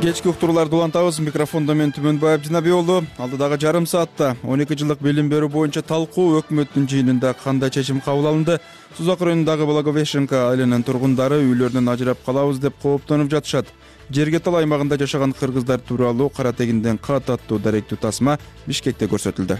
Кечки уктурууларды улантабыз. Микрофондо мен Түмөнбаев Жинабиолу. Алдыдагы жарым саатта 12 жылдык билим берүү боюнча талкуу өкмөттүн жыйынында кандай чечим кабыл алынды? Сузак районундагы Благовещенка айылынын тургундары үйлөрүнөн ажырап калабыз деп кооптонуп жатышат. Жерге тал аймагында жашаган кыргыздар тууралуу Кара Тегинден кат аттуу даректүү тасма Бишкекте көрсөтүлдү.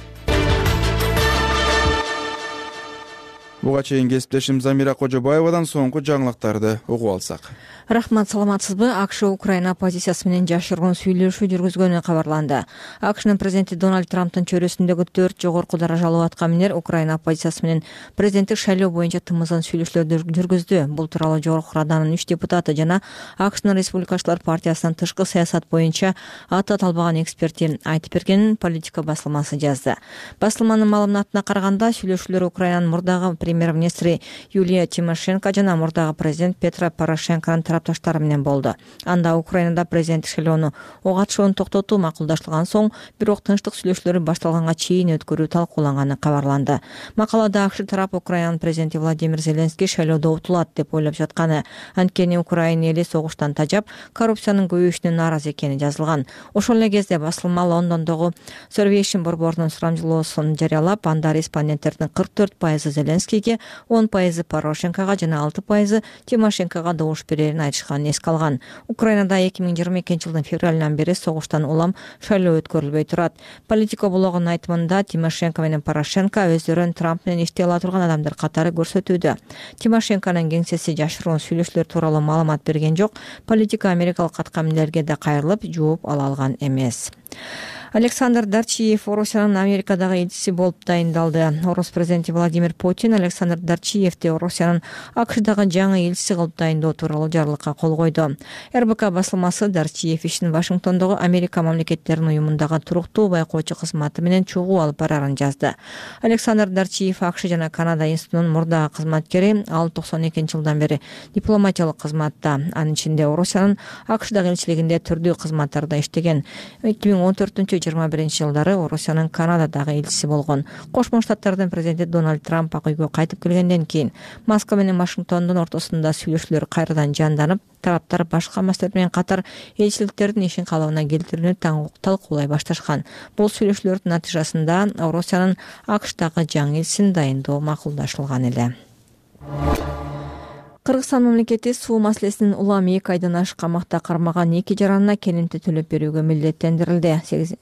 Буга чейин кесиптешим Замира Кожобаевадан соңку жаңылыктарды угуп алсак. Рахмат, саламатсызбы? АКШ Украина оппозициясы менен жашырган сүйлөшүү жүргүзгөнү кабарланды. АКШнын президенти Дональд Трамптын чөйрөсүндөгү 4 жогорку даражалуу аткаминер Украина оппозициясы менен президенттик шайлоо боюнча тымызан сүйлөшүүлөрдү жүргүздү. Бул тууралуу Жогорку Раданын 3 депутаты жана АКШнын Республикачылар партиясынын тышкы саясат боюнча аты аталбаган эксперти айтып бергенин Политика басылмасы жазды. Басылманын маалыматына караганда, сүйлөшүүлөр Украинанын мурдагы премьер-министри Юлия Тимошенко жана мурдагы президент Петро Порошенконун тарапташтары менен болду. Анда Украинада президенттик шайлоону ок атышууну токтотуу макулдашталган соң, бирок тынчтык сүйлөшүүлөрү башталганга чейин өткөрүү талкууланганы кабарланды. Макалада АКШ тарап Украинанын президенти Владимир Зеленский шайлоодо утулат деп ойлоп жатканы, анткени Украина эли согуштан тажап, коррупциянын көбөйүшүнө нааразы экени жазылган. Ошол эле кезде басылма Лондондогу Survation борборунун сурамжылоосун жарыялап, анда респонденттердин 44% Зеленскийге, 10% Порошенкого жана 6% Тимошенкого добуш берерин айтышканын эске алган. Украинада 2022 жылдын февралынан бери согуштан улам шайлоо өткөрүлбөй турат. Политика блогунун айтымында Тимошенко менен Порошенко өздөрүн Трамп менен иштей ала турган адамдар катары көрсөтүүдө. Тимошенконун кеңсеси жашыруун сүйлөшүүлөр тууралуу маалымат берген жок. Политика америкалык аткаминерге да кайрылып, жооп ала алган эмес. Александр Дарчиев Орусиянын Америкадагы элчиси болуп дайындалды. Орус президенти Владимир Путин Александр Дарчиевди Орусиянын АКШдагы жаңы элчиси кылып дайындоо тууралуу жарлыкка кол койду. РБК басылмасы Дарчиев ишин Вашингтондогу Америка мамлекеттеринин уюмундагы туруктуу байкоочу кызматы менен чогуу алып барарын жазды. Александр Дарчиев АКШ жана Канада институтунун мурдагы кызматкери, ал 92 жылдан бери дипломатиялык кызматта, анын ичинде Орусиянын АКШдагы элчилигинде түрдүү кызматтарда иштеген. 2014-21 жылдары Орусиянын Канададагы элчиси болгон. Кошмо Штаттардын президенти Дональд Трамп ак үйгө кайтып келгенден кийин Москва менен Вашингтондун ортосунда сүйлөшүүлөр кайрадан жанданып, тараптар башка маселелер менен катар элчиликтердин ишин калыбына келтирүүнү талкуулай башташкан. Бул сүйлөшүүлөрдүн натыйжасында Орусиянын АКШдагы жаңы элчисин дайындоо макулдашылган эле. Кыргызстан мамлекети суу маселесинин улам 2 айдан ашык камакта кармаган 2 жаранына келинти төлөп берүүгө милдеттендирилди.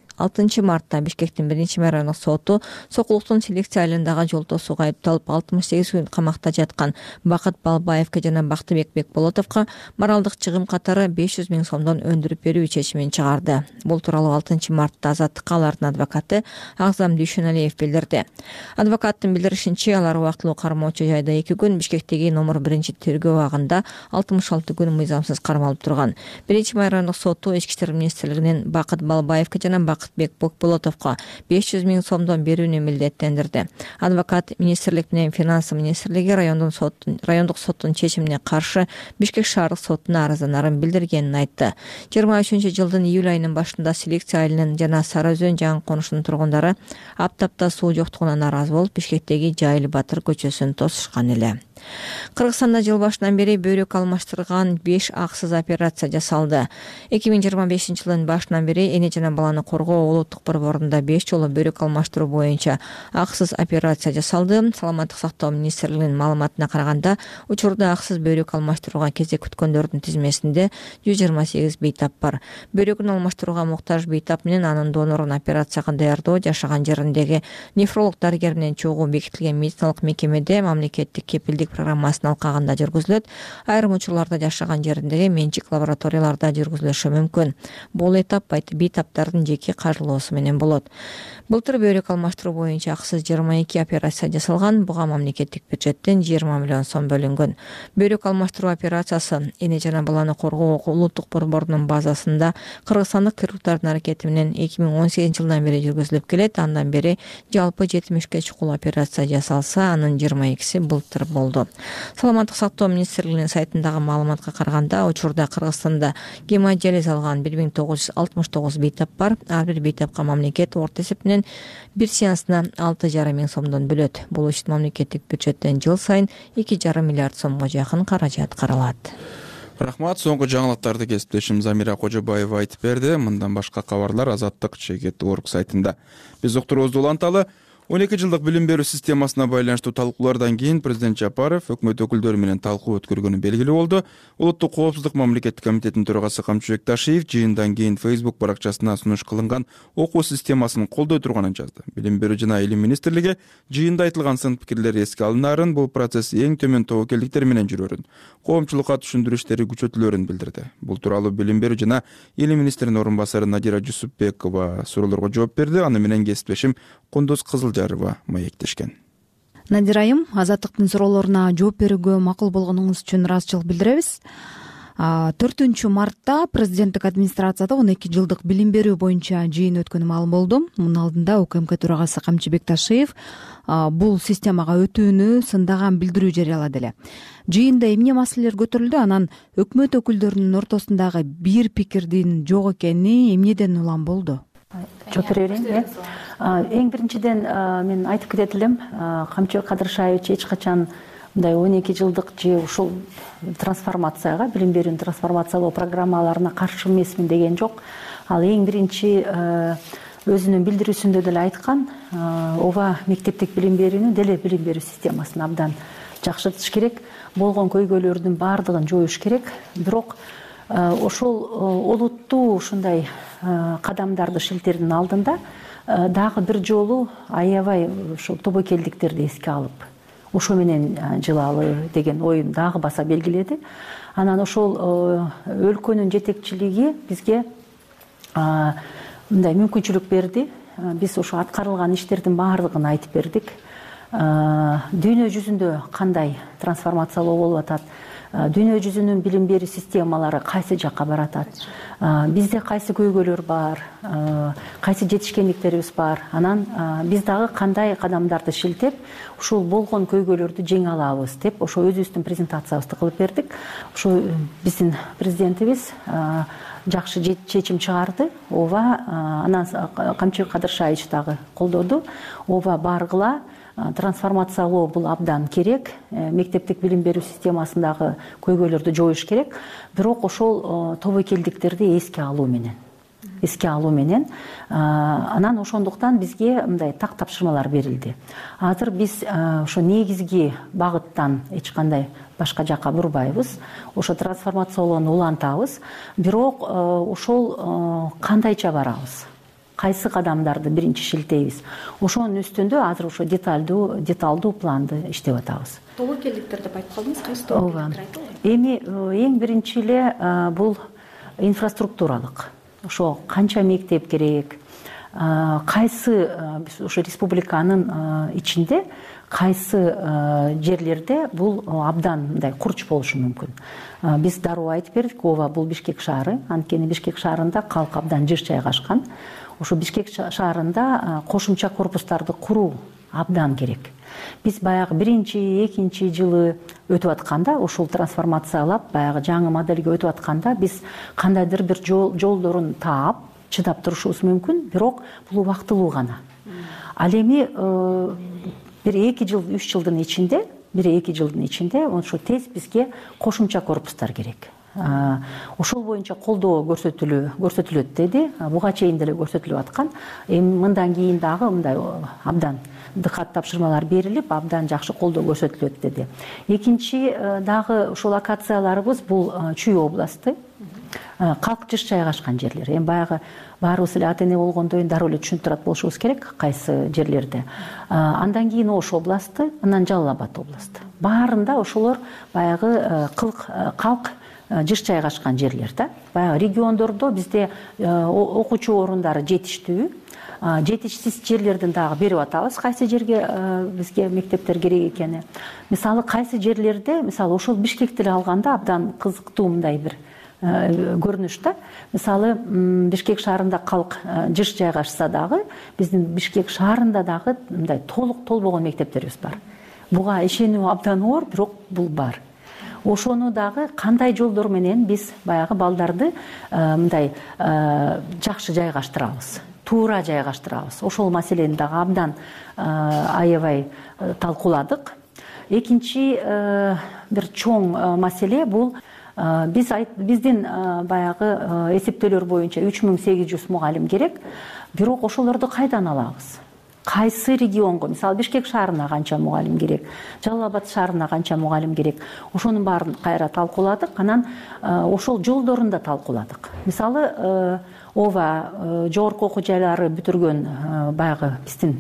6 мартта Бишкектин 1-райондук соту Сокулуктун селекция айылындагы жолтосууга айыпталып 68 күн камакта жаткан Бакыт Балбаевке жана Бактыбек Бекболотовго моралдык чыгым катары 500 000 сомдон өндүрүп берүү чечимин чыгарды. Бул тууралуу 6 мартта Азаттыкка алардын адвокаты Агзам Дүйшөналиев билдирди. Адвокаттын билдиришинче, алар убактылуу кармоочу жайда 2 күн, Бишкектеги номер 1-тергөө абагында 66 күн мыйзамсыз кармалып турган. 1 райондук соту Ички иштер министрлигинин Бакыт Балбаевке жана Бактыбек Бекболотовго 500 000 сомдон берүүнү милдеттендирди. Адвокат министрлик менен финанс министрлиги райондук соттун чечимине каршы Бишкек шаардык сотуна арызданарын билдиргенин айтты. 23 жылдын июль айынын башында селекция айылынын жана Сары Өзөн жаңы конушунун тургундары аптапта суу жоктугуна нааразы болуп, Бишкектеги Жайыл Батыр көчөсүн тосушкан эле. Кыргызстанда жыл башынан бери бөйрөк алмаштырган 5 аксыз операция жасалды. 2025 жылдын башынан бери эне жана баланы коргоо улуттук борборунда 5 жолу бөйрөк алмаштыруу боюнча аксыз операция жасалды. Саламаттык сактоо министрлигинин маалыматына караганда, учурда аксыз бөйрөк алмаштырууга кезек күткөндөрдүн тизмесинде 128 бейтап бар. Бөйрөгүн алмаштырууга муктаж бейтап менен анын донорун операцияга даярдоо жашаган жериндеги нефролог дарыгер менен чогуу бекитилген медициналык мекемеде мамлекеттик кепилдик программасын алкагында жүргүзүлөт. Айрым учурларда жашаган жериндеги менчик лабораторияларда жүргүзүлүшү мүмкүн. Бул этап бейтаптардын жеке каржылоосу менен болот. Былтыр бөйрөк алмаштыруу боюнча аксыз 22 операция жасалган. Буга мамлекеттик бюджеттен 20 миллион сом бөлүнгөн. Бөйрөк алмаштыруу операциясы эне жана баланы коргоо улуттук борборунун базасында кыргызстандык хирургдардын аракети менен 2018 жылдан бери жүргүзүлүп келет. Андан бери жалпы 70 чукул операция жасалса, анын 22си былтыр болду. Саламаттык сактоо министрлигинин сайтындагы маалыматка караганда, учурда Кыргызстанда гемодиализ алган 1969 бейтап бар. Ар бир бейтапка мамлекет орто эсептен бир сеансына 6,5 миң сомдон бөлөт. Бул үчүн мамлекеттик бюджеттен жыл сайын 2,5 миллиард сомго жакын каражат каралат. Рахмат. Соңку жаңылыктарды кесиптешим Замира Кожобаева айтып берди. Мындан башка кабарлар Азаттык ЧГТ.org сайтында. Биз уктуруубузду уланталы. 12 жылдык билим берүү системасына байланыштуу талкуулардан кийин президент Жапаров өкмөт өкүлдөрү менен талкуу өткөргөнү белгилүү болду. Улуттук коопсуздук мамлекеттик комитетинин төрагасы Камчыбек Ташиев жыйындан кийин Facebook баракчасына сунуш кылынган окуу системасын колдой турганын жазды. Билим берүү жана илим министрлиги жыйында айтылган сын пикирлер эске алынаарын, бул процесс эң төмөн тобокелдиктер менен жүрөөрүн, коомчулукка түшүндүрүү иштери күчөтүлөөрүн билдирди. Бул тууралуу билим берүү жана илим министринин орун басары Надира Жусупбекова суроолорго жооп берди. Аны менен кесиптешим Кундуз Кызылжарова маектешкен. Надира айым, Азаттыктын суроолоруна жооп берүүгө макул болгонуңуз үчүн ыраазычылык билдиребиз. 4 мартта президенттик администрацияда 12 жылдык билим берүү боюнча жыйын өткөнү маалым болду. Мунун алдында УКМК төрагасы Камчыбек Ташиев бул системага өтүүнү сындаган билдирүү жарыялады эле. Жыйында эмне маселелер көтөрүлдү, анан өкмөт өкүлдөрүнүн ортосундагы бир пикирдин жок экени эмнеден улам болду? Жооп бере берейин. Эң биринчиден мен айтып кетет элем, Камчыбек Кадыршаевич эч качан мындай 12 жылдык же ушул трансформацияга, билим берүүнүн трансформациялоо программаларына каршы эмесмин деген жок. Ал эң биринчи өзүнүн билдирүүсүндө деле айткан, ооба мектептик билим берүүнү деле билим берүү системасын абдан жакшыртыш керек, болгон көйгөйлөрдүн баардыгын жоюш керек. Бирок ошол олуттуу ушундай кадамдарды шилтердин алдында дагы бир жолу аябай ушул тобокелдиктерди эске алып, ошо менен жылалы деген оюн дагы баса белгиледи. Анан ошол өлкөнүн жетекчилиги бизге мындай мүмкүнчүлүк берди. Биз ошо аткарылган иштердин баардыгын айтып бердик. Дүйнө жүзүндө кандай трансформациялоо болуп атат, дүйнө жүзүнүн билим берүү системалары кайсы жакка баратат, бизде кайсы көйгөйлөр бар, кайсы жетишкендиктерибиз бар, анан биз дагы кандай кадамдарды шилтеп ушул болгон көйгөйлөрдү жеңе алабыз деп ошо өзүбүздүн презентациябызды кылып бердик. Ошо биздин президентибиз жакшы чечим чыгарды. Ооба, анан Камчыбек Кадыршаевич дагы колдоду. Ооба, баргыла, трансформациялоо бул абдан керек. Мектептик билим берүү системасындагы көйгөйлөрдү жоюш керек. Бирок ошол тобокелдиктерди эске алуу менен анан ошондуктан бизге мындай так тапшырмалар берилди. Азыр биз ошо негизги багыттан эч кандай башка жакка бурбайбыз. Ошо трансформациялоону улантабыз. Бирок ошол кандайча барабыз? Кайсы кадамдарды биринчи шилтейбиз? Ошонун үстүндө азыр ошо деталдуу планды иштеп атабыз. Тобокелдиктер деп айтып калдыңыз, кайсы тобокелдиктер айтылат? Эми эң биринчи эле бул инфраструктуралык. Ошо канча мектеп керек, кайсы ошо республиканын ичинде кайсы жерлерде бул абдан мындай курч болушу мүмкүн. Биз дароо айтып бердик, ооба, бул Бишкек шаары, анткени Бишкек шаарында калк абдан жыш жайгашкан. Ошо Бишкек шаарында кошумча корпустарды куруу абдан керек. Биз баягы 1-2 жылы өтүп атканда, ушул трансформациялап, баягы жаңы модельге өтүп атканда, биз кандайдыр бир жолдорун таап, чыдап турушубуз мүмкүн, бирок бул убактылуу гана. Ал эми 1-2 жыл, 3 жылдын ичинде, 1-2 жылдын ичинде ошо тез бизге кошумча корпустар керек. Ошол боюнча колдоо көрсөтүлөт деди. Буга чейин деле көрсөтүлүп аткан. Эми мындан кийин дагы мындай абдан дыкат тапшырмалар берилип, абдан жакшы колдоо көрсөтүлөт деди. Экинчи дагы ошол локацияларыбыз бул Чүй областы. Калк жыш жайгашкан жерлер. Эми баягы баарыбыз эле ата эне болгондон кийин дароо эле түшүнүп турат болушубуз керек кайсы жерлерде. Андан кийин Ош областы, анан Жалал Абад областы. Баарында ошолор баягы калк жыш жайгашкан жерлер да. Баягы региондордо бизде окуучу орундары жетиштүү. Жетишсиз жерлерден дагы берип атабыз, кайсы жерге бизге мектептер керек экени. Мисалы кайсы жерлерде, мисалы ошол Бишкекти алганда абдан кызыктуу мындай бир көрүнүш да. Мисалы Бишкек шаарында калк жыш жайгашса дагы, биздин Бишкек шаарында дагы мындай толбогон мектептерибиз бар. Буга ишенүү абдан оор, бирок бул бар. Ошону дагы кандай жолдор менен биз баягы балдарды мындай жакшы жайгаштырабыз, туура жайгаштырабыз. Ошол маселени дагы абдан аябай талкууладык. Экинчи бир чоң маселе бул биздин баягы эсептөөлөр боюнча 3800 мугалим керек. Бирок ошолорду кайдан алабыз? Кайсы регионго, мисалы Бишкек шаарына канча мугалим керек, Жалал Абад шаарына канча мугалим керек, ошонун баарын кайра талкууладык. Анан ошол жолдорун да талкууладык. Мисалы ооба жогорку окуу жайлары бүтүргөн баягы биздин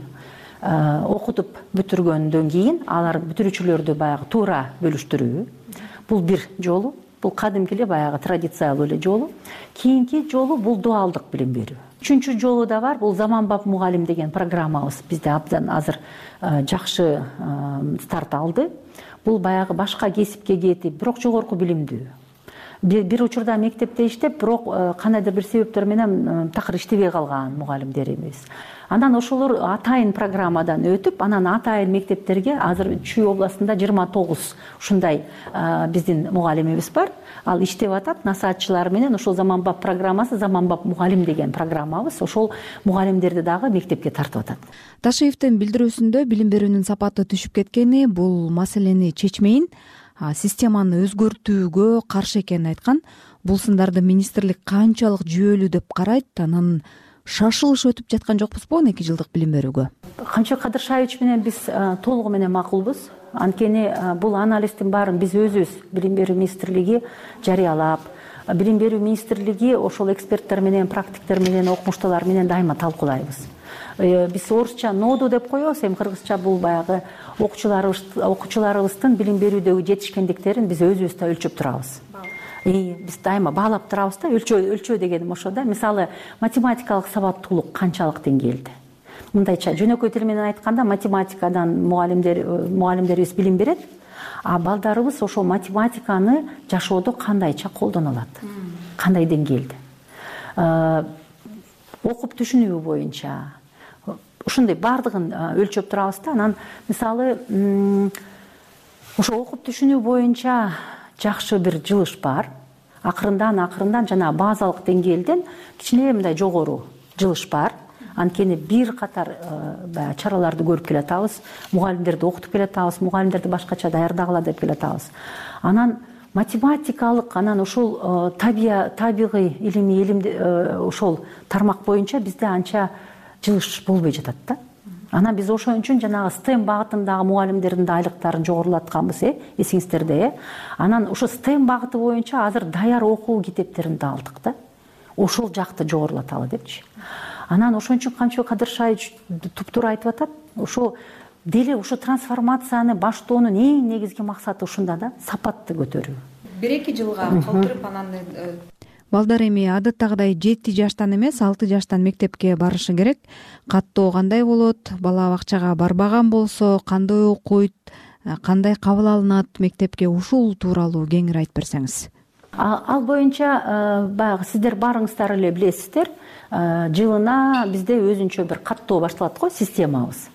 окутуп бүтүргөндөн кийин алар бүтүрүүчүлөрдү баягы туура бөлүштүрүү. Бул бир жолу, бул кадимки эле баягы традициялуу эле жолу. Кийинки жолу бул дуалдык билим берүү. Үчүнчү жолу да бар, бул заманбап мугалим деген программабыз бизде абдан азыр жакшы старт алды. Бул баягы башка кесипке кетип, бирок жогорку билимдүү. Бир учурда мектепте иштеп, бирок кандайдыр бир себептер менен такыр иштебей калган мугалимдерибиз. Анан ошолор атайын программадан өтүп, анан атайын мектептерге азыр Чүй областында 29 ушундай биздин мугалимибиз бар. Ал иштеп атат, насаатчылар менен ошол заманбап программасы, заманбап мугалим деген программабыз, ошол мугалимдерди дагы мектепке тартып атат. Ташиевдин билдирүүсүндө билим берүүнүн сапаты түшүп кеткени бул маселени чечмейин, системаны өзгөртүүгө каршы экенин айткан. Бул сындарды министрлик канчалык жүйөлүү деп карайт? Анан шашылыш өтүп жаткан жокпузбу 12 жылдык билим берүүгө? Канча Кадыршаевич менен биз толугу менен макулбуз. Анткени бул анализдин баарын биз өзүбүз билим берүү министрлиги жарыялап, билим берүү министрлиги ошол эксперттер менен, практиктер менен, окумуштуулар менен дайыма талкуулайбыз. Биз орусча ноду деп коебуз, эми кыргызча бул баягы окуучуларыбыздын билим берүүдөгү жетишкендиктерин биз өзүбүз да өлчөп турабыз. Биз дайыма баалап турабыз да, өлчөө дегеним ошо да. Мисалы математикалык сабаттуулук канчалык деңгээлде? Мындайча жөнөкөй тил менен айтканда математикадан мугалимдерибиз билим берет, а балдарыбыз ошол математиканы жашоодо кандайча колдоно алат? Кандай деңгээлде? Окуп түшүнүү боюнча ушундай баардыгын өлчөп турабыз да. Анан мисалы ошо окуп түшүнүү боюнча жакшы бир жылыш бар. Акырындан жана базалык деңгээлден кичине мындай жогору жылыш бар. Анткени бир катар чараларды көрүп келатабыз, мугалимдерди окутуп келатабыз, мугалимдерди башкача даярдагыла деп келатабыз. Анан математикалык, анан ошол табигый илимди ошол тармак боюнча бизде анча жылыш болбой жатат да. Анан биз ошон үчүн жанагы STEM багытындагы мугалимдердин да айлыктарын жогорулатканбыз, эсиңиздерде. Анан ошо STEM багыты боюнча азыр даяр окуу китептерин да алдык да. Ошол жакты жогорулаталы депчи. Анан ошон үчүн Камчыбек Кадыршаевич туптуура айтып атат. Ошо деле ошо трансформацияны баштоонун эң негизги максаты ушунда да, сапатты көтөрүү. 1-2 жылга калтырып анан балдар эми адаттагыдай 7 жаштан эмес 6 жаштан мектепке барышы керек. Каттоо кандай болот? Бала бакчага барбаган болсо кандай окуйт? Кандай кабыл алынат мектепке? Ушул тууралуу кеңири айтып берсеңиз. Ал боюнча баягы сиздер баарыңыздар эле билесиздер. Жылына бизде өзүнчө бир каттоо башталат го, системабыз.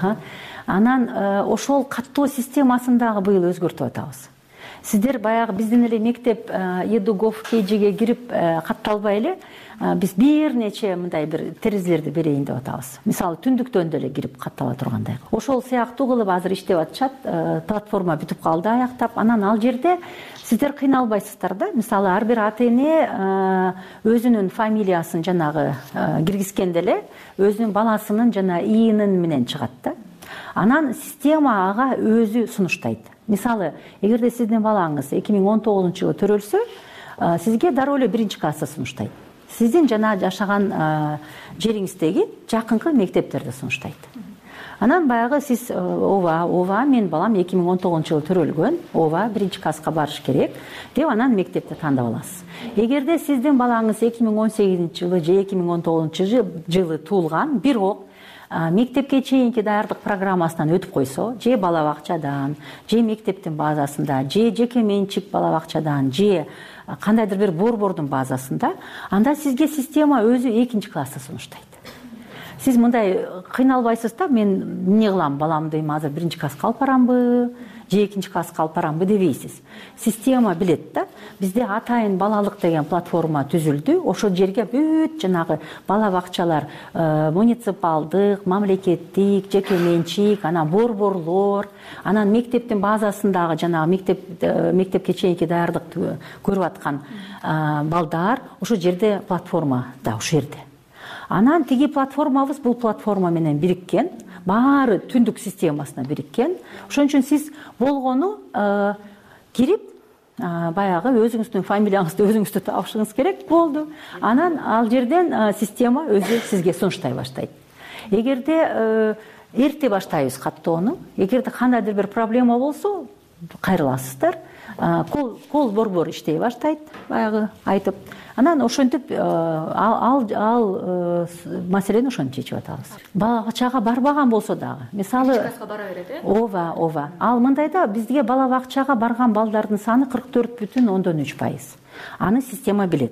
Анан ошол каттоо системасын дагы быйыл өзгөртүп атабыз. Сиздер баягы биздин эле мектеп Едугов KG'ге кирип катталбай эле биз бир нече мындай бир терезелерди берейин деп атабыз. Мисалы түндүктөн деле кирип каттала тургандай. Ошол сыяктуу кылып азыр иштеп атышат. Платформа бүтүп калды, аяктап. Анан ал жерде сиздер кыйналбайсыздар да. Мисалы ар бир ата-эне өзүнүн фамилиясын жанагы киргизгенде эле өзүнүн баласынын жана ийинин менен чыгат да. Анан система ага өзү сунуштайт. Мисалы, эгерде сиздин балаңыз 2019 жылы төрөлсө, сизге дароо эле 1-класста сунуштайт. Сиздин жана жашаган жериңиздеги жакынкы мектептерде сунуштайт. Анан баягы сиз ооба, мен балам 2019 жылы төрөлгөн, ооба 1-класска барыш керек деп анан мектепти тандап аласыз. Эгерде сиздин балаңыз 2018 жылы же 2019 жылы туулган, бирок мектепке чейинки даярдык программасынан өтүп койсо, же бала бакчадан, же мектептин базасында, же жеке менчик бала бакчадан, же кандайдыр бир борбордун базасында, анда сизге система өзү 2-класста сунуштайт. сиз мындай кыйналбайсыз да, мен эмне кылам, баламды эми азыр 1-класска алып барамбы же 2-класска алып барамбы дебейсиз. Система билет да. Бизде атайын балалык деген платформа түзүлдү. Ошол жерге бүт жанагы бала бакчалар, муниципалдык, мамлекеттик, жеке менчик, анан борборлор, анан мектептин базасындагы жанагы мектепке чейинки даярдыкты көрүп аткан балдар ошол жерде платформа да ошол жерде. Анан тиги платформабыз бул платформа менен бириккен, баары түндүк системасына бириккен. Ошон үчүн сиз болгону кирип, баягы өзүңүздүн фамилияңызды өзүңүз табышыңыз керек болду. Анан ал жерден система өзү сизге сунуштай баштайт. Эгерде эрте баштайбыз каттоону, эгерде кандайдыр бир проблема болсо, кайрыласыздар. Кол борбор иштей баштайт, баягы айтып. Анан ошентип ал маселени ошентип чечип атабыз. Бала бакчага барбаган болсо дагы, мисалы бара берет, ооба. Ал мындай да, бизге бала бакчага барган балдардын саны 44,3%. Аны система билет.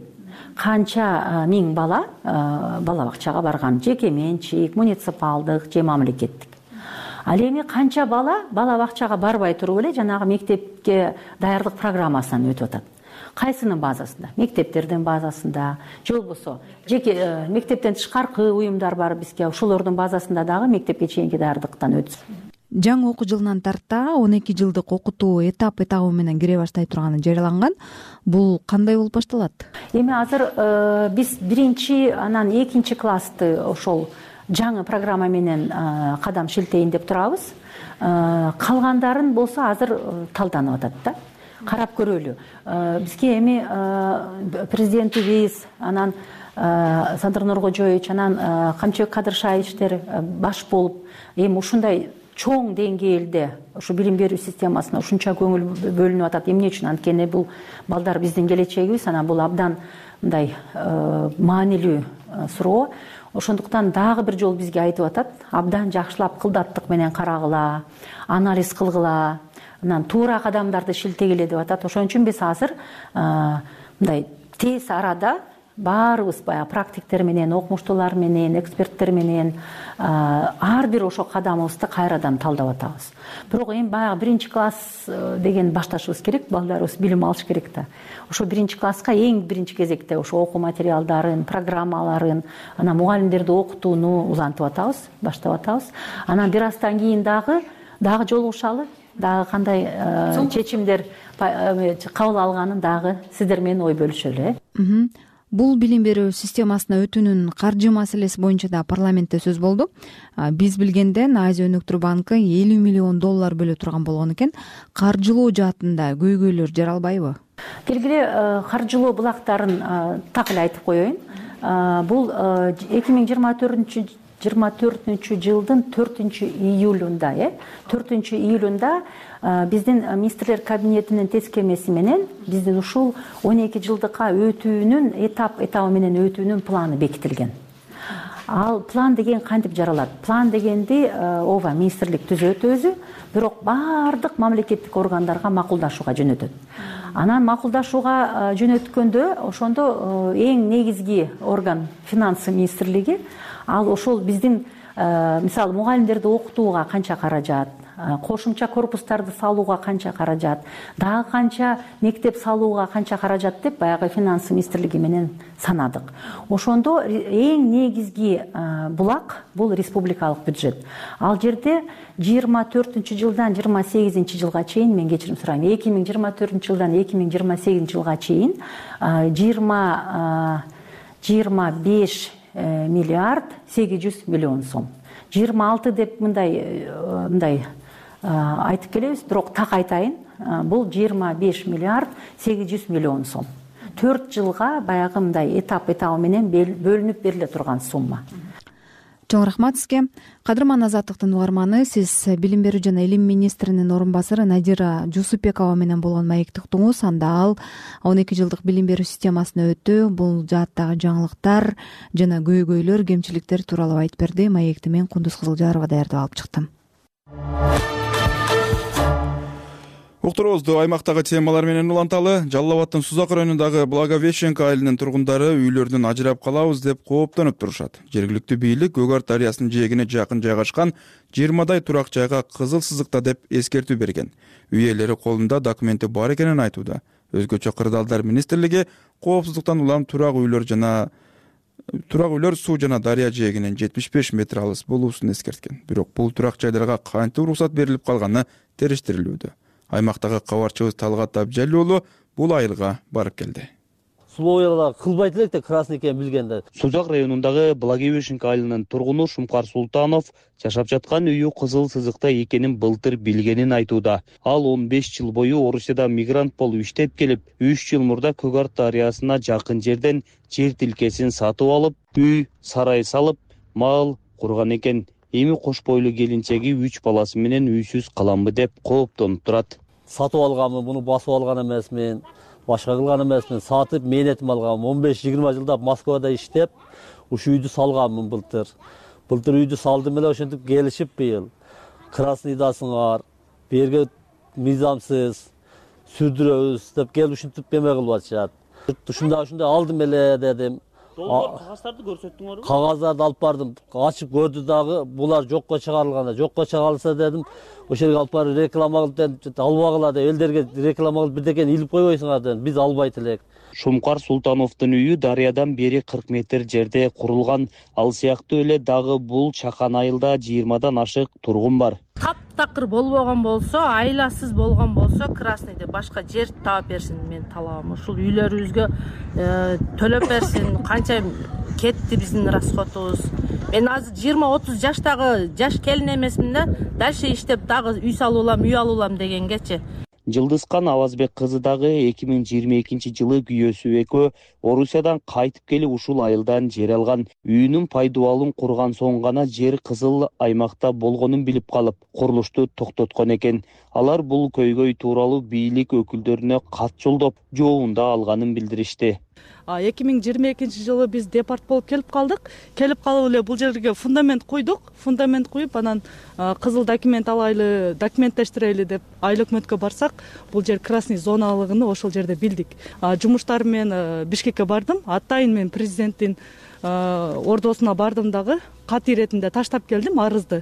Канча миң бала бакчага барган, жеке менчик, муниципалдык же мамлекеттик. Ал эми канча бала бакчага барбай туруп эле жанагы мектепке даярдык программасынан өтүп атат. Кайсынын базасында? Мектептердин базасында, же болбосо жеке мектептен тышкаркы уюмдар бар бизге, ошолордун базасында дагы мектепке чейинки даярдыктан өтсүн. Жаңы окуу жылынан тарта 12 жылдык окутуу этап менен кире баштай турганы жарыяланган. Бул кандай болуп башталат? Эми азыр биз 1, анан 2 классты ошол жаңы программа менен кадам шилтейин деп турабыз. Калгандарын болсо азыр талданып атат да. Карап көрөлү. Бизге эми президентибиз, анан Садыр Нуркожоевич, анан Камчыбек Кадыршаевичтер баш болуп, эми ушундай чоң деңгээлде ушу билим берүү системасына ушунча көңүл бөлүнүп атат. Эмне үчүн? Анткени бул балдар биздин келечегибиз, анан бул абдан мындай маанилүү суроо. Ошондуктан дагы бир жолу бизге айтып атат, абдан жакшылап кылдаттык менен карагыла, анализ кылгыла, анан туура кадамдарды шилтегиле деп атат. Ошон үчүн биз азыр мындай тез арада баарыбыз баягы практиктер менен, окумуштуулар менен, эксперттер менен ар бир ошо кадамыбызды кайрадан талдап атабыз. Бирок эми баягы 1-класс деген башташыбыз керек, балдарыбыз билим алыш керек да. Ошо 1-класска эң биринчи кезекте ошо окуу материалдарын, программаларын, анан мугалимдерди окутууну улантып атабыз, баштап атабыз. Анан бир аздан кийин дагы жолугушалы, дагы кандай чечимдер кабыл алганын дагы сиздер менен ой бөлүшөлү. Бул билим берүү системасына өтүүнүн каржы маселеси боюнча да парламентте сөз болду. Биз билгенден Азия өнүктүрүү банкы $50 миллион бөлө турган болгон экен. Каржылоо жаатында көйгөйлөр жаралбайбы? Келгиле каржылоо булактарын так эле айтып коеюн. Бул 2024 жылдын 4-июлунда, 4-июлунда биздин министрлер кабинетинин тескемеси менен биздин ушул 12 жылдыкка өтүүнүн этап менен өтүүнүн планы бекитилген. Ал план деген кантип жаралат? План дегенди ооба министрлик түзөт өзү, бирок баардык мамлекеттик органдарга макулдашууга жөнөтөт. Анан макулдашууга жөнөткөндө ошондо эң негизги орган финансы министрлиги, ал ошол биздин мисалы мугалимдерди окутууга канча каражат, кошумча корпустарды салууга канча каражат, дагы канча мектеп салууга канча каражат деп баягы финансы министрлиги менен санадык. Ошондо эң негизги булак бул республикалык бюджет. Ал жерде 24-жылдан 28-жылга чейин, мен кечирим сурайм, 2024-жылдан 2028 жылга чейин 25 миллиард 800 миллион сом. 26 деп мындай айтып келебиз, бирок так айтайын, бул 25 миллиард 800 миллион сом. 4 жылга баягы мындай этап менен бөлүнүп бериле турган сумма. Чоң рахмат сизге. Кадырман Азаттыктын угарманы, сиз билим берүү жана илим министринин орун басары Надира Жусупбекова менен болгон маекти уктуңуз. Анда ал 12 жылдык билим берүү системасына өтүү, бул жааттагы жаңылыктар жана көйгөйлөр, кемчиликтер тууралуу айтып берди. Маекти мен Кундуз Кызылжарова даярдап алып чыктым. Уктуруубузду аймактагы темалар менен уланталы. Жалал Абаддын Сузак районундагы Благовещенко айылынын тургундары үйлөрдөн ажырап калабыз деп кооптонуп турушат. Жергиликтүү бийлик Көгөр дарыясынын жээгине жакын жайгашкан 20дай турак жайга кызыл сызыкта деп эскертүү берген. Үй ээлери колунда документи бар экенин айтууда. Өзгөчө Кырдаалдар министрлиги коопсуздуктан улам турак үйлөр суу жана дарыя жээгинен 75 метр алыс болуусун эскерткен. Бирок бул турак жайларга кантип уруксат берилип калганы териштирилүүдө. Аймактагы кабарчыбыз Талгат Абжалил уулу бул айылга барып келди. Сулойлар кылбайт элек да красный экенин билгенде. Сузак районундагы Благовещенко айылынын тургуну Шумкар Султанов жашап жаткан үйү кызыл сызыкта экенин былтыр билгенин айтууда. Ал 15 жыл бою Орусияда мигрант болуп иштеп келип, 3 жыл мурда Көгөр дарыясына жакын жерден жер тилкесин сатып алып, үй, сарай салып, мал курган экен. Эми кош бойлуу келинчеги 3 баласы менен үйсүз каламбы деп кооптонуп турат. Сатып алганмын, буну басып алган эмесмин, башка кылган эмесмин. Сатып мээнетим алгам. 15-20 жылда Москвада иштеп, ушу үйдү салганмын былтыр. Былтыр үйдү салдым эле, ошентип келишип быйыл. Красныйдасыңар, берге мыйзамсыз сүрдүрөбүз деп келип ушинтип эме кылып атышат. Ушундай алдым эле дедим. Кагазтарды көрсөттүңөрбү? Кагаздарды алып бардым. Ачып көрдү дагы, булар жокко чыгарылган. Жокко чыгарылса дедим, ошол жерге алып барып реклама кылып албагыла деп, элдерге реклама кылып бирдекени илип койбойсуңар дедим. Биз албайт элек. Шумкар Султановдун үйү дарыядан бери 40 метр жерде курулган. Ал сыяктуу эле дагы бул чакан айылда 20дан ашык тургун бар. Таптакыр болбогон болсо, айласыз болгон болсо, красныйды башка жер таап берсин, мен талабым. Ушул үйлөрүбүзгө төлөп берсин. Канча кетти биздин расходубуз. Мен азыр 20-30 жаштагы жаш келин эмесмин да, дальше иштеп дагы үй салуулам, үй алуулам дегенгечи. Жылдызкан Авазбек кызы дагы 2022 жылы күйөөсү экөө Орусиядан кайтып келип ушул айылдан жер алган. Үйүнүн пайдубалын курган соң гана жер кызыл аймакта болгонун билип калып, курулушту токтоткон экен. Алар бул көйгөй тууралуу бийлик өкүлдөрүнө кат жолдоп, жообунда алганын билдиришти. 2022 жылы биз департ болуп келип калдык. Келип калып эле бул жерге фундамент куйдук. Фундамент куюп, анан кызыл документ алайлы, документтештирели деп айыл өкмөткө барсак, бул жер красный зоналыгын ошол жерде билдик. Жумуштар менен Бишкекке бардым. Атайын мен президенттин ордосуна бардым дагы, кат иретинде таштап келдим арызды.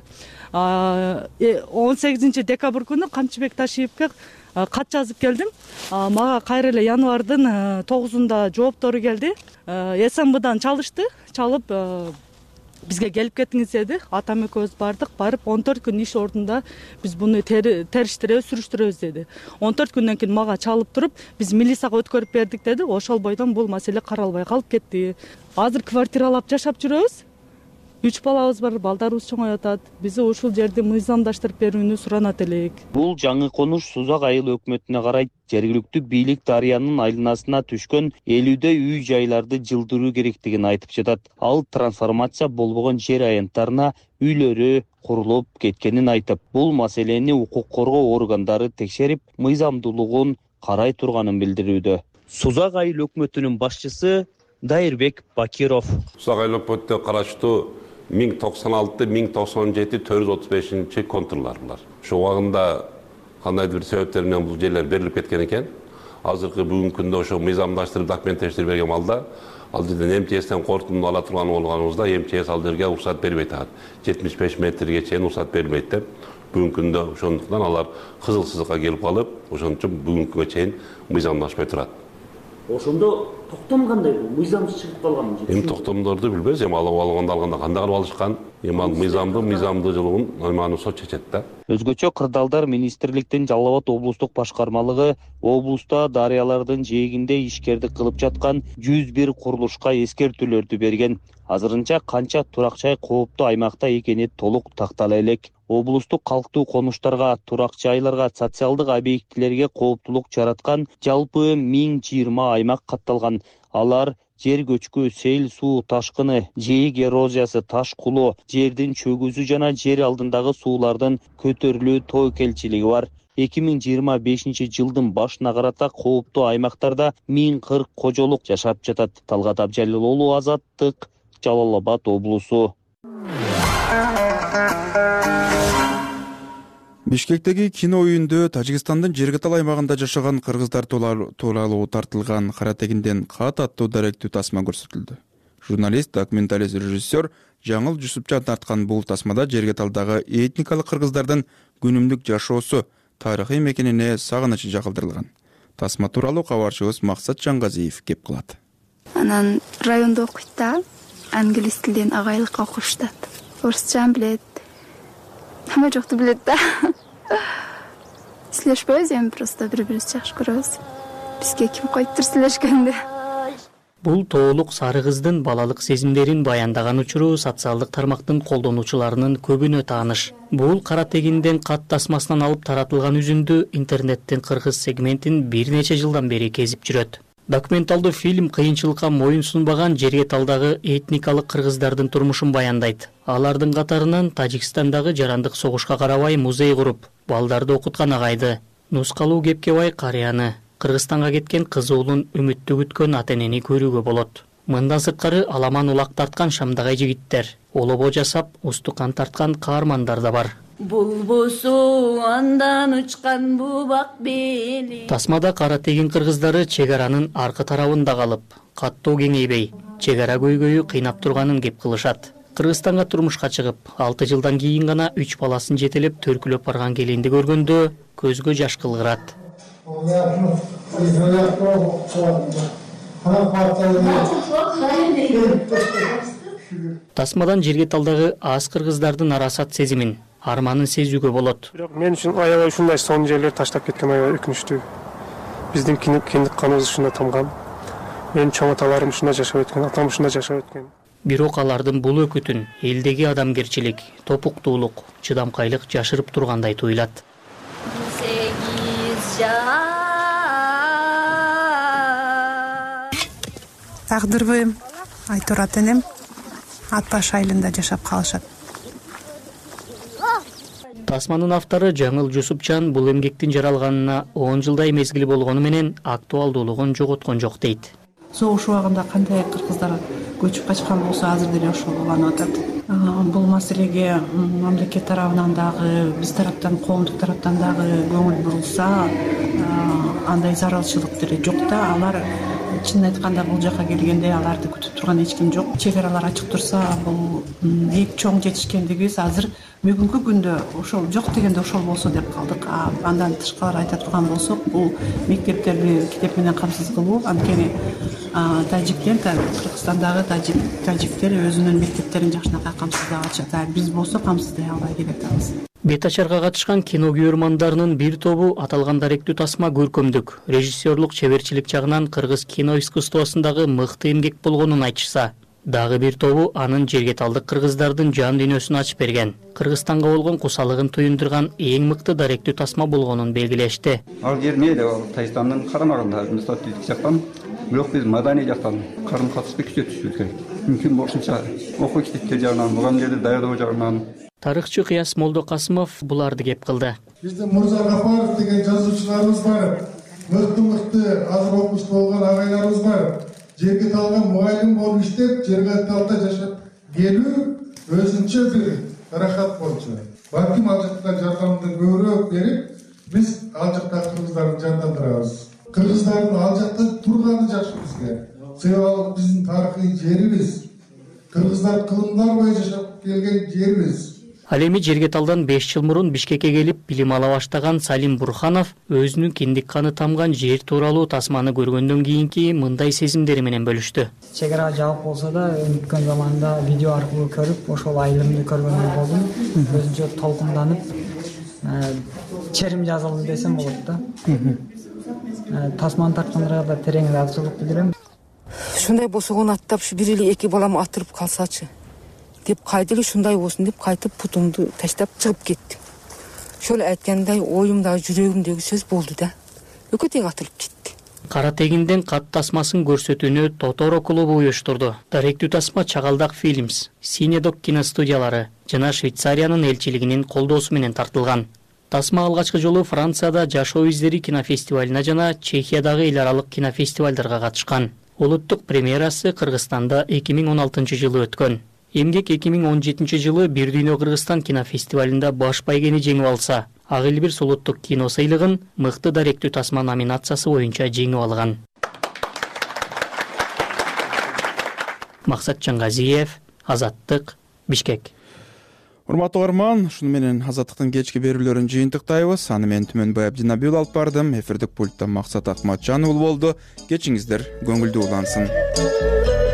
18 декабрь күнү Камчыбек Ташиевке кат жазып келдим. Мага кайра эле январдын 9-унда жооптору келди. СМБдан чалышты. Чалып бизге келип кетиңиз деди. Атам экөөбүз бардык. Барып 14 күн иш ордунда биз буну териштиребиз, сүрүштүрөбүз деди. 14 күндөн кийин мага чалып туруп, биз милицияга өткөрүп бердик деди. Ошол бойдон бул маселе каралбай калып кетти. Азыр квартиралап жашап жүрөбүз. 3 балабыз бар, балдарыбыз чоңоюп атат. Бизи ушул жерди мыйзамдаштырып берүүнү суранат элек. Бул жаңы конуш Сузак айыл өкмөтүнө карайт. Жергиликтүү бийлик дарыянын айланасына түшкөн 50дөй үй жайларды жылдыруу керектигин айтып жатат. Ал трансформация болбогон жер аянттарына үйлөрү курулуп кеткенин айтып, бул маселени укук коргоо органдары текшерип, мыйзамдуулугун карай турганын билдирүүдө. Сузак айыл өкмөтүнүн башчысы Дайырбек Бакиров. Сузак айыл өкмөтүнө караштуу 1096-1097-435 контурлар булар. Ошол убагында кандайдыр бир себептер менен бул жерлер берилип кеткен экен. Азыркы бүгүнкү күндө ошо мыйзамдаштырып, документтештирип берген балда ал жерден МЧСтен кортунду ала турган болгонубузда МЧС ал жерге уруксат бербейт атат. 75 метрге чейин уруксат берилбейт деп. Бүгүнкү күндө ошондуктан алар кызыл сызыкка келип калып, ошон үчүн бүгүнкүгө чейин мыйзамдашпай турат. Ошондо токтом кандай бул? Мыйзамсыз чыгып калган. Эми токтомдорду билбейбиз, эми алып алганда кандай кылып алышкан. Эми ал мыйзамдуулугун аны сот чечет да. Өзгөчө Кырдаалдар министрликтин Жалал Абад облустук башкармалыгы облуста дарыялардын жээгинде ишкердик кылып жаткан 101 курулушка эскертүүлөрдү берген. Азырынча канча турак жай кооптуу аймакта экени толук тактала элек. Облустук калктуу конуштарга, турак жайларга, социалдык объектилерге кооптулук жараткан жалпы 1020 аймак катталган. Алар жер көчкү, сел суу ташкыны, жээк эрозиясы, таш кулоо, жердин чөгүүсү жана жер алдындагы суулардын көтөрүлүү тобокелчилиги бар. 2025 жылдын башына карата кооптуу аймактарда 1040 кожолук жашап жатат. Талгат Абжалил уулу, Азаттык, Жалал Абад облусу. Бишкектеги кино үйүндө Тажикстандын Жергетал аймагында жашаган кыргыздар тууралуу тартылган Кара тегинден кат аттуу даректүү тасма көрсөтүлдү. Журналист, документалист, режиссер Жаңыл Жусупчан тарткан бул тасмада Жергеталдагы этникалык кыргыздардын күнүмдүк жашоосу, тарыхый мекенине сагынычы жакылдырылган. Тасма тууралуу кабарчыбыз Максат Жаңгазиев кеп кылат. Анан райондо окуйт да, англис тилден агайлыкка окуштат. Орусчан билет. Хамма жокту билет да. Сүйлөшпөйбүз эми просто бири-бирибизди жакшы көрөбүз. Бизге ким койуптур сүйлөшкөндө. Бул тоолук сары кыздын балалык сезимдерин баяндаган учуру социалдык тармактын колдонуучуларынын көбүнө тааныш. Бул Кара тегинден кат тасмасынан алып таратылган үзүндү интернеттин кыргыз сегментин бир нече жылдан бери кезип жүрөт. Документалдуу фильм кыйынчылыкка моюн сунбаган Жергеталдагы этникалык кыргыздардын турмушун баяндайт. Алардын катарынан Тажикстандагы жарандык согушка карабай музей куруп, балдарды окуткан агайды, Нускалуу Кепкебай карыяны, Кыргызстанга кеткен кыз уулун үмүттүү күткөн ата-энени көрүүгө болот. Мындан сырткары аламан улак тарткан шамдагай жигиттер, олобо жасап, устукан тарткан каармандар да бар. Булбусу андан учкан бубак бели. Тасмада Кара тегин кыргыздары чек аранын аркы тарабында калып, каттоо кеңейбей, чек ара көйгөйү кыйнап турганын кеп кылышат. Кыргызстанга турмушка чыгып, 6 жылдан кийин гана 3 баласын жетелеп төркүлөп барган келинди көргөндө көзгө жаш кылгырат. Тасмадан Жергеталдагы аз кыргыздардын арасат сезимин, арманын сезүүгө болот. Бирок мен үчүн аябай ушундай сонун жерлер таштап кеткен аябай өкүнүчтүү. Биздин киндик каныбыз ушунда тамган. Менин чоң аталарым ушунда жашап өткөн, атам ушунда жашап өткөн. Бирок алардын бул өкүтүн элдеги адамгерчилик, топуктуулук, чыдамкайлык жашырып тургандай туйлат. Тагдырбы Айтур ата-энем Ат баш айылында жашап калышат. Тасманын автору Жаңыл Жусупчан бул эмгектин жаралганына 10 жылдай мезгил болгону менен актуалдуулугун жоготкон жок дейт. Согуш убагында кандай кыргыздар көчүп качкан болсо азыр деле ошол уланып атат. Бул маселеге мамлекет тарабынан дагы, биз тараптан, коомдук тараптан дагы көңүл бурулса, андай зарылчылык деле жок да. Алар чынын айтканда бул жака келгенде аларды күтүп турган эч ким жок. Чек аралар ачык турса, бул эки чоң жетишкендигибиз азыр бүгүнкү күндө ошол жок дегенде ошол болсо деп калдык. Андан тышкары айта турган болсок, бул мектептерди китеп менен камсыз кылуу, анткени тажиктер, Кыргызстандагы тажиктер өзүнүн мектептерин жакшынакай камсыздай алышат. Биз болсо камсыздай албай келатабыз. Бет ачарга катышкан кино көрөрмандарынын бир тобу аталган даректүү тасма көркөмдүк, режиссерлук чеберчилик жагынан кыргыз кино искусствосундагы мыкты эмгек болгонун айтышса, дагы бир тобу анын жергеталдык кыргыздардын жан дүйнөсүн ачып берген, Кыргызстанга болгон кусалыгын туюндурган эң мыкты даректүү тасма болгонун белгилешти. Ал жер мейли Тажикстандын карамагында, мустатилдик жактан, бирок биз маданий жактан карым-катышты күчөтүшүбүз керек. Мүмкүн болушунча окуу китептер жагынан, мугалимдерди даярдоо жагынан. Тарыхчы Кыяс Молдокасымов буларды кеп кылды. Биздин Мурза Гафаров деген жазуучуларыбыз бар. Мыкты азыр окуучу болгон агайларыбыз бар. Жергеталга мугалим болуп иштеп, Жергеталда жашап келүү өзүнчө бир рахат болчу. Балким ал жакта жардамды көбүрөөк берип, биз ал жакта кыргыздарды жардамдырабыз. Кыргыздардын ал жакта турганы жакшы бизге. Себеби биздин тарыхый жерибиз. Кыргыздар кылымдар бою жашап келген жерибиз. Ал эми Жергеталдан 5 жыл мурун Бишкекке келип билим ала баштаган Салим Бурханов өзүнүн киндик каны тамган жер тууралуу тасманы көргөндөн кийинки мындай сезимдери менен бөлүштү. Чек ара жабык болсо да, өткөн заманда видео аркылуу көрүп, ошол айылымды көргөндөй болдум. Өзүнчө толкунданып, черим жазылды десем болот да. Тасманы тарткандарга да терең ыраазычылык билдирем. Ушундай босогон аттап, бир эле эки балам атырып калсачы деп кайда эле ушундай болсун деп кайтып путумду таштап чыгып кеттим. Ошол айткандай оюмдагы жүрөгүмдөгү сөз болду да. Экөө тең атылып кетти. Кара тегинден кат тасмасын көрсөтүүнү Тоторо клубу уюштурду. Даректүү тасма Чагалдак Films, Синедок киностудиялары жана Швейцариянын элчилигинин колдоосу менен тартылган. Тасма алгачкы жолу Францияда Жашоо издери кинофестивалына жана Чехиядагы эл аралык кинофестивалдарга катышкан. Улуттук премьерасы Кыргызстанда 2016 жылы өткөн. Эмгек 2017 жылы Бир дүйнө Кыргызстан кинофестивалында баш байгени жеңип алса, Ак эл бир улуттук кино сыйлыгын мыкты даректүү тасма номинациясы боюнча жеңип алган. Максат Чаңгазиев, Азаттык, Бишкек. Урматтуу угарман, шуну менен Азаттыктын кечки берүүлөрүн жыйынтыктайбыз. Аны мен Түмөнбай Абдинабиул алып бардым. Эфирдик пульттан Максат Акматжан болду. Кечиңиздер көңүлдүү улансын.